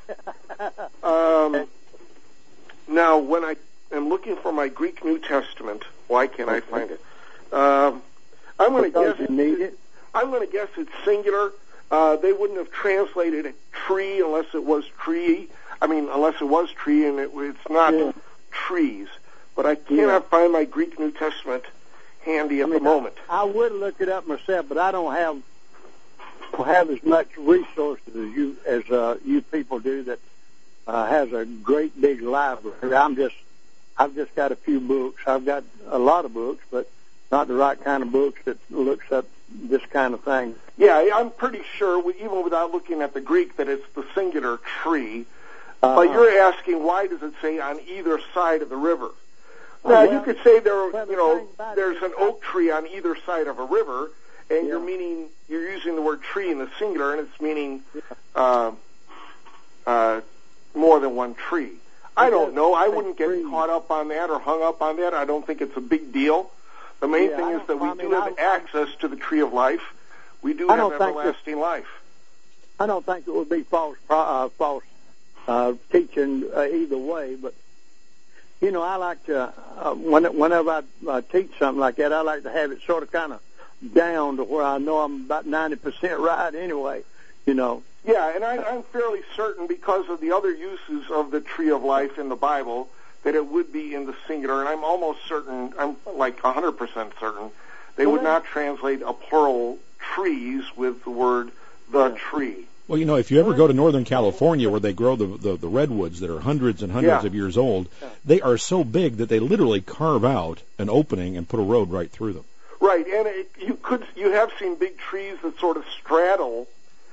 um, now, when I am looking for my Greek New Testament, why can't okay. I find it? Um, I'm going to guess. You need it. I'm going to guess it's singular. Uh, they wouldn't have translated tree unless it was tree. I mean, unless it was tree, and it, it's not yeah. trees. But I cannot yeah. find my Greek New Testament handy at I mean, the moment. I, I would look it up myself, but I don't have have as much resources as you as uh, you people do that uh, has a great big library. I'm just I've just got a few books. I've got a lot of books, but not the right kind of books that looks up this kind of thing. Yeah, I'm pretty sure, even without looking at the Greek, that it's the singular tree. Uh-huh. But you're asking, why does it say on either side of the river? Now, well, you could say there, well, you know, there's an oak tree on either side of a river, and yeah. you're meaning you're using the word tree in the singular, and it's meaning uh, uh, more than one tree. I don't know. I wouldn't get caught up on that or hung up on that. I don't think it's a big deal. The main yeah, thing is that we I mean, do have access to the tree of life. We do I have don't everlasting think life. I don't think it would be false, uh, false uh, teaching uh, either way, but. You know, I like to, uh, when, whenever I uh, teach something like that, I like to have it sort of kind of down to where I know I'm about ninety percent right anyway, you know. Yeah, and I, I'm fairly certain because of the other uses of the tree of life in the Bible that it would be in the singular, and I'm almost certain, I'm like one hundred percent certain, they would not translate a plural trees with the word the yeah. tree. Well, you know, if you ever go to Northern California where they grow the, the, the redwoods that are hundreds and hundreds yeah. of years old, they are so big that they literally carve out an opening and put a road right through them. Right, and it, you could you have seen big trees that sort of straddle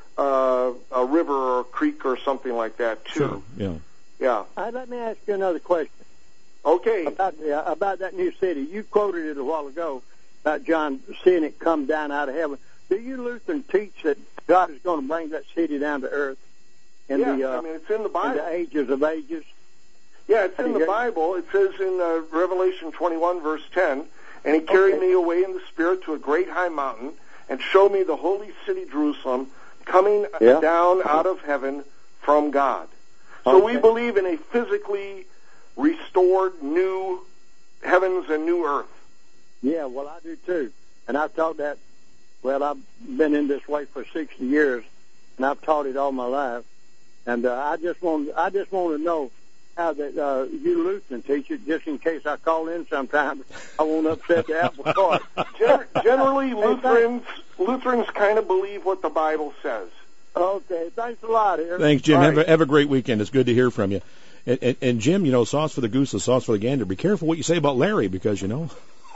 uh, a river or a creek or something like that too. Sure. Yeah. Yeah. Uh, let me ask you another question. Okay. About uh, about that new city, you quoted it a while ago about John seeing it come down out of heaven. Do you Lutheran teach that God is going to bring that city down to earth in yeah, the uh, I mean it's in the Bible. In the ages of ages? Yeah, it's in the Bible. It says in uh, Revelation twenty-one, verse ten, and he carried okay. me away in the Spirit to a great high mountain and showed me the holy city Jerusalem coming yeah. down out of heaven from God. So okay. we believe in a physically restored new heavens and new earth. Yeah, well, I do too. And I've taught that. Well, I've been in this way for sixty years, and I've taught it all my life. And uh, I just want, I just want to know how that uh, you Lutheran teach it, just in case I call in sometime. I won't upset the apple cart. Gen- generally, Lutherans Lutherans kind of believe what the Bible says. Okay, thanks a lot, here. Thanks, Jim. Have, right. a, have a great weekend. It's good to hear from you. And, and, and Jim, you know, sauce for the goose is sauce for the gander. Be careful what you say about Larry, because you know.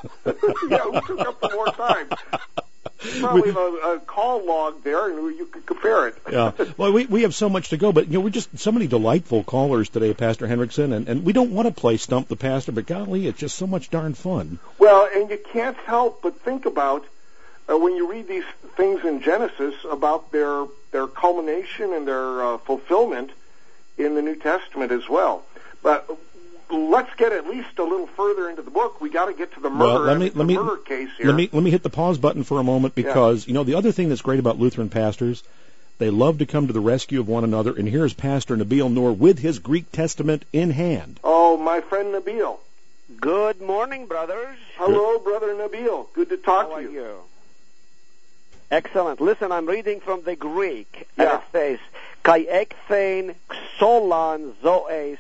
yeah, we took up some more time. Probably have a, a call log there, and you could compare it. Yeah. Well, we we have so much to go, but you know, we're just so many delightful callers today, Pastor Hendrickson, and, and we don't want to play Stump the Pastor, but golly, it's just so much darn fun. Well, and you can't help but think about uh, when you read these things in Genesis about their their culmination and their uh, fulfillment in the New Testament as well. But let's get at least a little further into the book. We got to get to the murder, well, let me, the let me, murder case here. Let me let me hit the pause button for a moment because yeah. you know the other thing that's great about Lutheran pastors, they love to come to the rescue of one another. And here's Pastor Nabil Noor with his Greek Testament in hand. Oh, my friend Nabil. Good morning, brothers. Hello, Brother Nabil. Good to talk How to you. How are you? Excellent. Listen, I'm reading from the Greek, yeah. and it says, Kai ekthein xolon zoes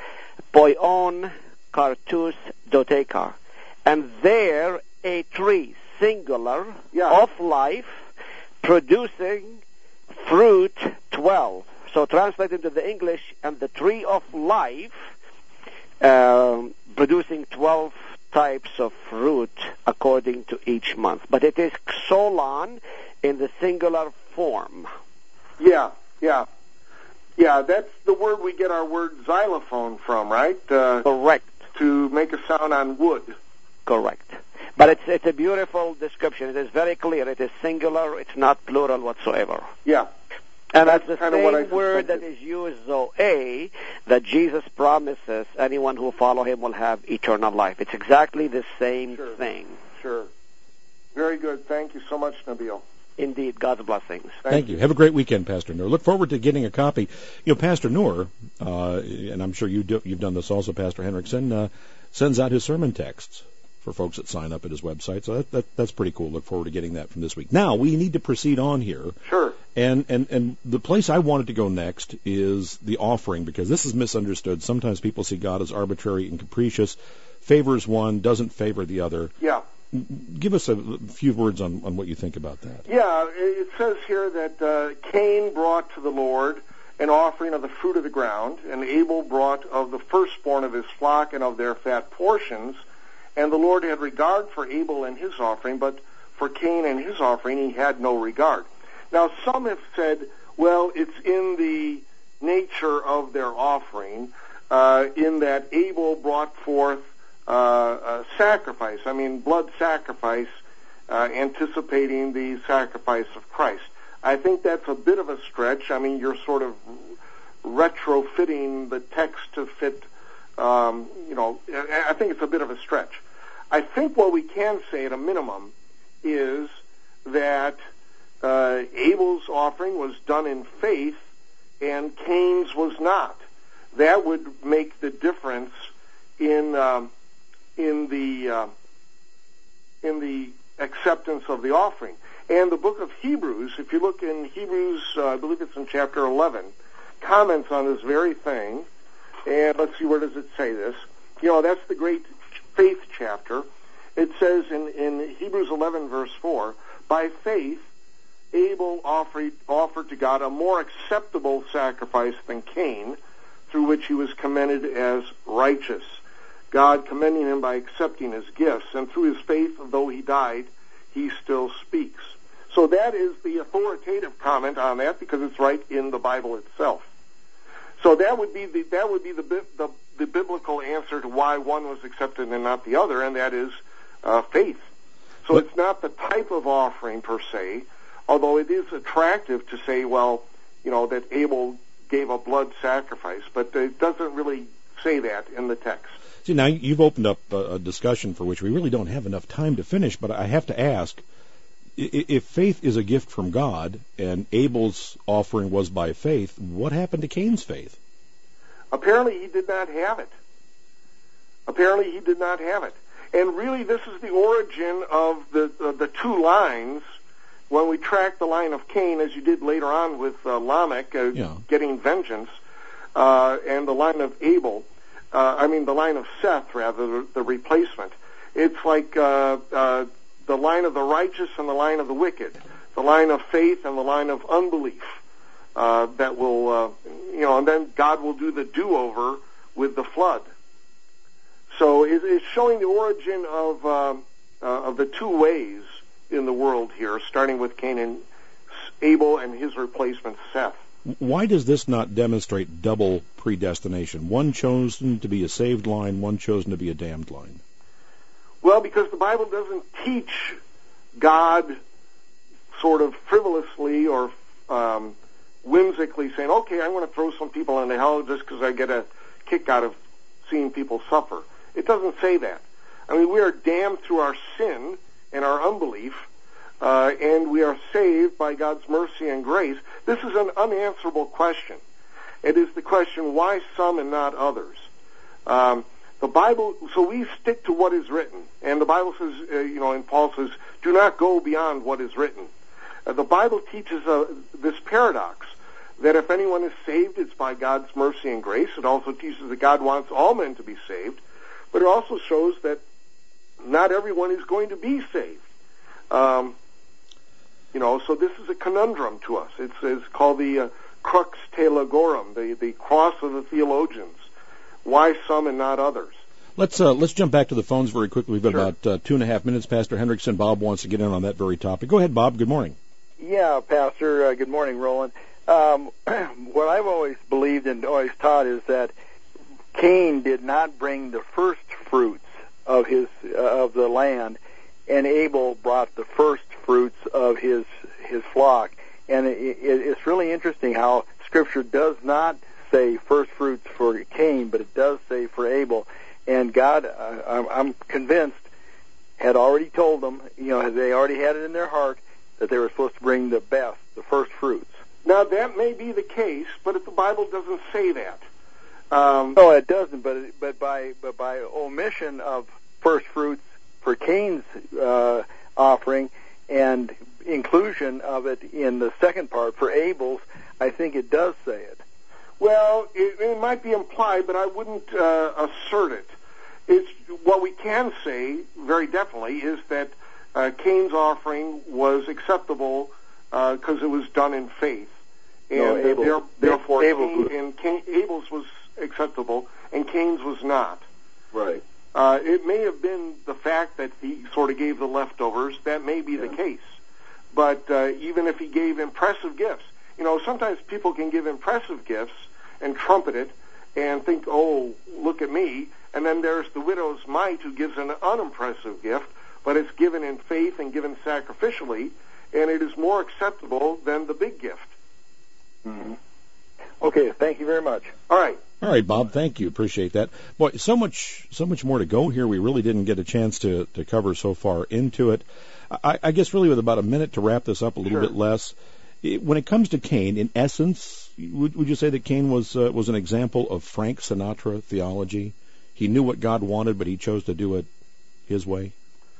poion kartus doteka. And there a tree, singular, yeah. of life, producing fruit twelve. So translated into the English, and the tree of life, um, producing twelve types of fruit according to each month. But it is xolon in the singular form. Yeah, yeah. Yeah, that's the word we get our word xylophone from, right? Uh, Correct. To make a sound on wood. Correct. But it's it's a beautiful description. It is very clear. It is singular. It's not plural whatsoever. Yeah. And that's that's the kind of what I same word that is used, Zoe, that Jesus promises anyone who follow him will have eternal life. It's exactly the same sure. thing. Sure. Very good. Thank you so much, Nabil. Indeed. God's blessings. Thank, Thank you. you. Have a great weekend, Pastor Noor. Look forward to getting a copy. You know, Pastor Noor, uh, and I'm sure you do, you've done this also, Pastor Henriksen, uh, sends out his sermon texts for folks that sign up at his website. So that, that, that's pretty cool. Look forward to getting that from this week. Now, we need to proceed on here. Sure. And, and, and the place I wanted to go next is the offering, because this is misunderstood. Sometimes people see God as arbitrary and capricious, favors one, doesn't favor the other. Yeah. Give us a few words on, on what you think about that. Yeah, it says here that uh, Cain brought to the Lord an offering of the fruit of the ground, and Abel brought of the firstborn of his flock and of their fat portions. And the Lord had regard for Abel and his offering, but for Cain and his offering he had no regard. Now, some have said, well, it's in the nature of their offering, uh, in that Abel brought forth uh, a sacrifice, I mean, blood sacrifice, uh, anticipating the sacrifice of Christ. I think that's a bit of a stretch. I mean, you're sort of retrofitting the text to fit, um, you know, I think it's a bit of a stretch. I think what we can say at a minimum is that uh, Abel's offering was done in faith and Cain's was not. That would make the difference in um, in the uh, in the acceptance of the offering. And the book of Hebrews, if you look in Hebrews, uh, I believe it's in chapter eleven, comments on this very thing. And let's see, where does it say this? You know, that's the great faith chapter. It says in, in Hebrews eleven, verse four, by faith, Abel offered, offered to God a more acceptable sacrifice than Cain, through which he was commended as righteous. God commending him by accepting his gifts, and through his faith, though he died, he still speaks. So that is the authoritative comment on that, because it's right in the Bible itself. So that would be the that would be the the, the biblical answer to why one was accepted and not the other, and that is uh, faith. So but, it's not the type of offering per se, although it is attractive to say, well, you know, that Abel gave a blood sacrifice, but it doesn't really say that in the text. See, now you've opened up a, a discussion for which we really don't have enough time to finish, but I have to ask, if faith is a gift from God and Abel's offering was by faith, what happened to Cain's faith? Apparently he did not have it. Apparently he did not have it. And really this is the origin of the uh, the two lines when we track the line of Cain, as you did later on with uh, Lamech uh, yeah. getting vengeance, uh, and the line of Abel, uh, I mean the line of Seth, rather, the, the replacement. It's like uh, uh, the line of the righteous and the line of the wicked, the line of faith and the line of unbelief. Uh, that will, uh, you know, and then God will do the do-over with the flood. So it, it's showing the origin of uh, uh, of the two ways in the world here, starting with Cain and Abel and his replacement Seth. Why does this not demonstrate double predestination? One chosen to be a saved line, one chosen to be a damned line. Well, because the Bible doesn't teach God sort of frivolously or um, whimsically saying, okay, I'm going to throw some people into hell just because I get a kick out of seeing people suffer. It doesn't say that. I mean, we are damned through our sin and our unbelief, uh, and we are saved by God's mercy and grace. This is an unanswerable question. It is the question, why some and not others? Um, the Bible, so we stick to what is written. And the Bible says, uh, you know, and Paul says, do not go beyond what is written. Uh, the Bible teaches uh, this paradox, that if anyone is saved, it's by God's mercy and grace. It also teaches that God wants all men to be saved. But it also shows that not everyone is going to be saved. Um, you know, so this is a conundrum to us. It's, it's called the uh, crux theologorum, the, the cross of the theologians. Why some and not others? Let's uh, let's jump back to the phones very quickly. We've got Sure. about uh, two and a half minutes. Pastor Hendrickson, Bob wants to get in on that very topic. Go ahead, Bob. Good morning. Yeah, Pastor. Uh, good morning, Roland. Um, what I've always believed and always taught is that Cain did not bring the first fruits of his uh, of the land, and Abel brought the first fruits of his his flock. And it, it, it's really interesting how Scripture does not say first fruits for Cain, but it does say for Abel. And God, uh, I'm, I'm convinced, had already told them, you know, they already had it in their heart that they were supposed to bring the best, the first fruits. Now, that may be the case, but if the Bible doesn't say that. Um, no, it doesn't, but it, but by but by omission of first fruits for Cain's uh, offering and inclusion of it in the second part for Abel's, I think it does say it. Well, it, it might be implied, but I wouldn't uh, assert it. It's, what we can say very definitely is that uh, Cain's offering was acceptable because uh, it was done in faith. And no, Abel, there, therefore, Abel's Cain, and Cain, Abel's was acceptable, and Cain's was not. Right. Uh, it may have been the fact that he sort of gave the leftovers. That may be yeah. the case. But uh, even if he gave impressive gifts, you know, sometimes people can give impressive gifts and trumpet it and think, oh, look at me. And then there's the widow's mite who gives an unimpressive gift, but it's given in faith and given sacrificially, and it is more acceptable than the big gift. Mm-hmm. Okay, thank you very much. All right. All right, Bob, thank you. Appreciate that. Boy, so much so much more to go here. We really didn't get a chance to, to cover so far into it. I, I guess really with about a minute to wrap this up, a little sure. bit less. It, when it comes to Cain, in essence, would, would you say that Cain was uh, was an example of Frank Sinatra theology? He knew what God wanted, but he chose to do it his way?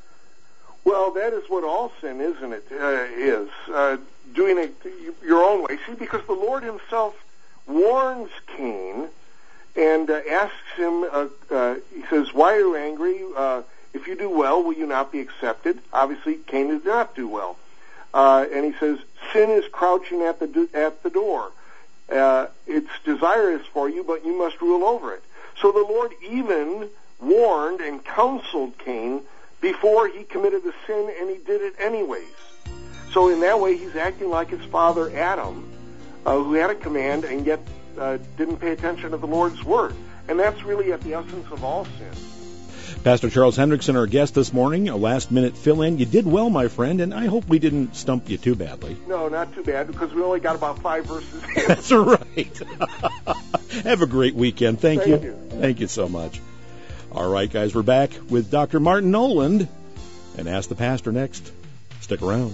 Well, that is what all sin, isn't it, uh, is, uh, doing it your own way. See, because the Lord himself warns Cain and uh, asks him, uh, uh, he says, why are you angry? Uh, if you do well, will you not be accepted? Obviously, Cain did not do well. Uh, and he says, sin is crouching at the do- at the door. Uh, its desire is for you, but you must rule over it. So the Lord even warned and counseled Cain before he committed the sin, and he did it anyways. So in that way, he's acting like his father Adam, uh, who had a command and yet uh, didn't pay attention to the Lord's word. And that's really at the essence of all sin. Pastor Charles Hendrickson, our guest this morning, a last-minute fill-in. You did well, my friend, and I hope we didn't stump you too badly. No, not too bad, because we only got about five verses in. That's right. Have a great weekend. Thank, Thank you. you. Thank you so much. All right, guys, we're back with Doctor Martin Noland and Ask the Pastor next. Stick around.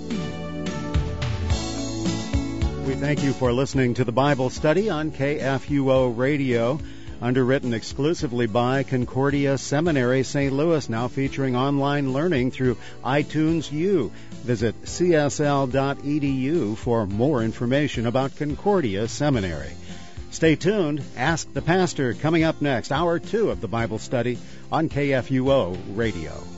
We thank you for listening to the Bible study on K F U O Radio, underwritten exclusively by Concordia Seminary, Saint Louis, now featuring online learning through iTunes U. Visit c s l dot e d u for more information about Concordia Seminary. Stay tuned. Ask the Pastor coming up next, hour two of the Bible study on K F U O Radio.